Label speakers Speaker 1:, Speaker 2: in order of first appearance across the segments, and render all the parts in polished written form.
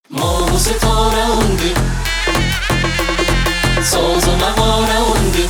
Speaker 1: ما و ستاره اوندی ساز و نواره اوندی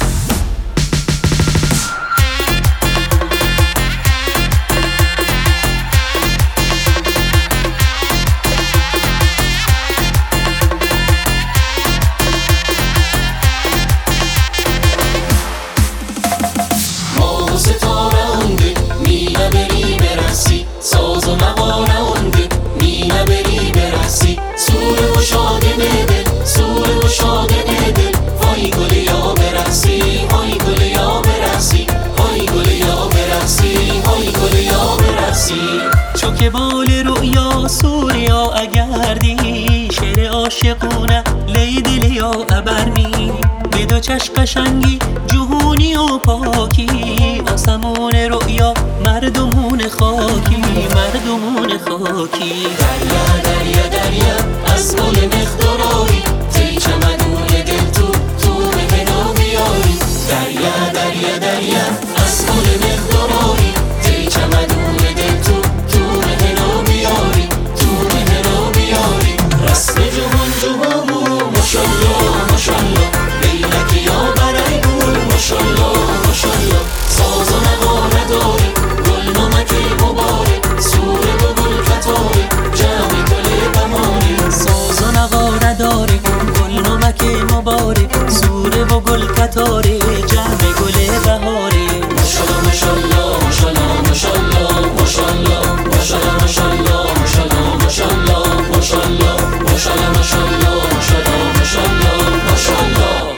Speaker 1: ما و ستاره اوندی مینا بری برسی ساز و نواره اوندی مینا بری برسی سور و شاده دل سور و شاده دل های گل یا برسی های گل یا برسی های گل یا برسی های گل یا برسی
Speaker 2: چو که بال رؤیا سوریا اگردی شعر عاشقونه لیدل یا ابرنی به دو چشم قشنگی جهونی و پاکی آسمون رؤیا مردمون خاکی مردمون خاکی
Speaker 1: دریا دریا دریا از گل مخدرایی تی چمدون دل تو مهنا بیاری دریا دریا دریا از گل مخدرایی تی چمدون دل تو مهنا بیاری تو مهنا بیاری رسم جهان جهامو ماشالله ماشالله لیلک یا برای گل ماشالله ماشالله ساز و نوا نداری گل نمک مبارک سوره و گل کتاری جمع گل بماری
Speaker 2: ساز و نواره داره گل نمک مبارک سوره و گل کتاره جمع گل بهاره
Speaker 1: ماشالله ماشالله ماشالله ماشالله ماشالله ماشالله ماشالله ماشالله ماشالله ماشالله ماشالله ماشالله ماشالله ماشالله ماشالله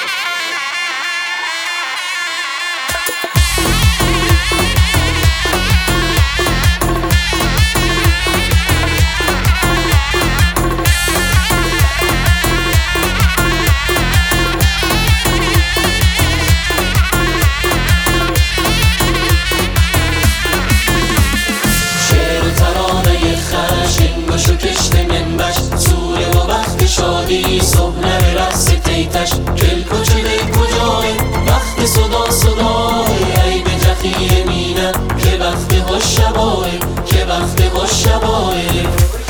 Speaker 1: و کشت منبش سوره و وقت شادی صبح رقص تیتش کل کجای کجای وقت صدای ای به جخی مینه که وقت خوش شبای که وقت خوش شبای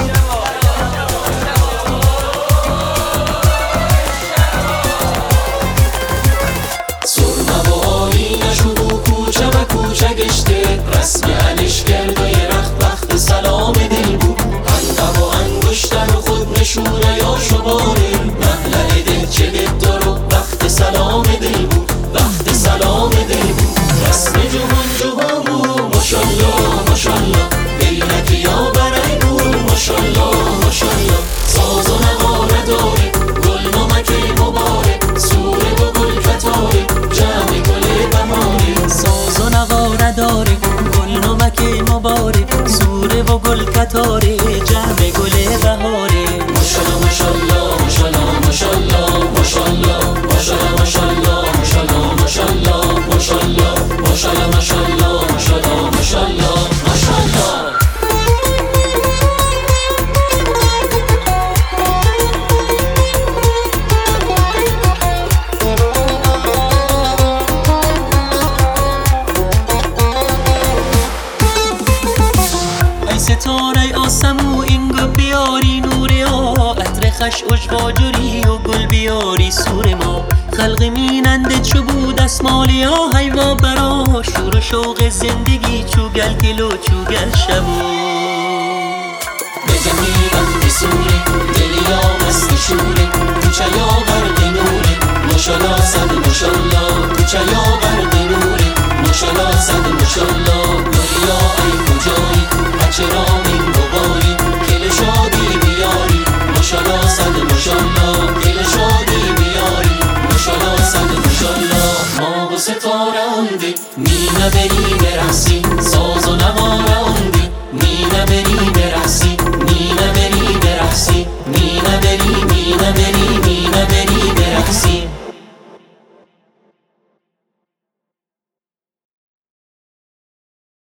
Speaker 1: سرمه و آینش و کوچه و کوچه گشته رسم علش کرد و یه وقت سلام دل بود و انگشتر خود نشونه یا شماره محله دل چه دل و وقت سلام دل بود وقت سلام دل بود رسم جهان جهامو ماشالله ماشالله لیلک یا برای گل ماشالله ماشالله ساز و نوا نداره گل نمک مبارک سوره و گل کتاره جمع گل بماره
Speaker 2: ساز و نواره داره گل نمک مبارک سوره و گل کتاره جمع گل بهاره
Speaker 1: ماشالله ماشالله ماشالله ماشالله ماشالله ماشالله ماشالله ماشالله ماشالله ماشالله ماشالله ماشالله ماشالله ماشالله ماشالله
Speaker 2: ای ستاره آسمو اینگو بیاری نور ها عطر خش اجواجری و گل بیاری سور ما خلق میننده چو بود اسمالی ها حیوا برا شور و شوق زندگی چو گل گلو چو گل شبو
Speaker 1: بگه میرم بسوره دلی یا مست شوره کوچه یا غرق نوره ماشالله صد ماشالله کوچه یا غرق نوره ماشالله صد ماشالله گلی یا ای کجایی بچه را من گواری کل شادی بیاری ماشالله صد ماشالله کل شادی بیاری ماشالله صد ماشالله ما و ستاره